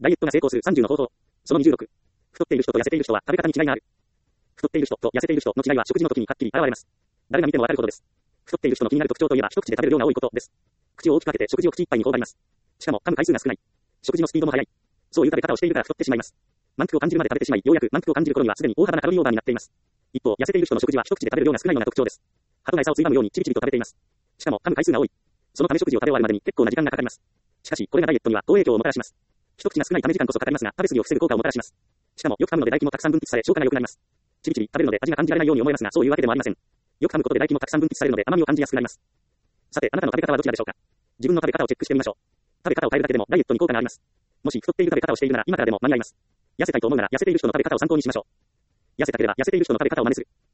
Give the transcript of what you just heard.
ダイエットが成功する30の方法。その26。太っている人と痩せている人は食べ方に違いがある。太っている人と痩せている人の違いは食事の時にはっきり現れます。誰が見てもわかることです。太っている人の気になる特徴といえば一口で食べる量が多いことです。口を大きく開けて食事を口いっぱいに頬張ります。しかも噛む回数が少ない。食事のスピードも速い。そういう食べ方をしているから太ってしまいます。満腹を感じるまで食べてしまい、ようやく満腹を感じる頃にはすでに大幅なカロリーオーバーになっています。一方、痩せている人の食事は一口で食べる量が少ないような特徴です。鳩が餌をついばむようにチリチリと食べています。しかも噛む回数が多い。そのため食事を食べ終わるまでに結構な時間がかかります。しかし、これがダイエットには好影響をもたらします。一口が少ないため時間こそかかりますが、食べ過ぎを防ぐ効果をもたらします。しかも、よく噛むので唾液もたくさん分泌され、消化が良くなります。チリチリ食べるので味が感じられないように思えますが、そういうわけでもありません。よく噛むことで唾液もたくさん分泌されるので甘みを感じやすくなります。さて、あなたの食べ方はどちらでしょうか。自分の食べ方をチェックしてみましょう。食べ方を変えるだけでもダイエットに効果があります。もし太っている食べ方をしているなら今からでも間に合います。痩せたいと思うなら痩せている人の食べ方を参考にしましょう。痩せたければ痩せている人の食べ方を真似する。